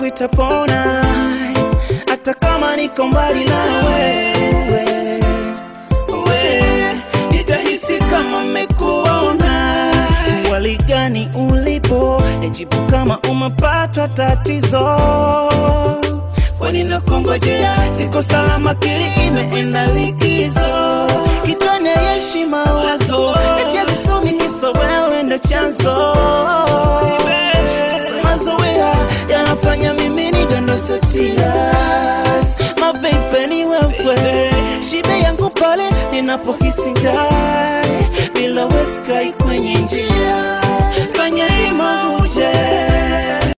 yangu itapona, hata kama niko mbali nawe. Nitahisi kama mmekuona. Wali gani ulipo, nijibu kama umepatwa tatizo. Kwani nakongojea, siko salama, akili imeenda likizo. Kitone yeshi mawazo, eti asumi kiso wewe ndo chanzo. Mazoea yanafanya mimi nidondoso tears. My baby ni wewe, shibe yangu pale ninapohisi njaa, bila wewe sky kwenye njia.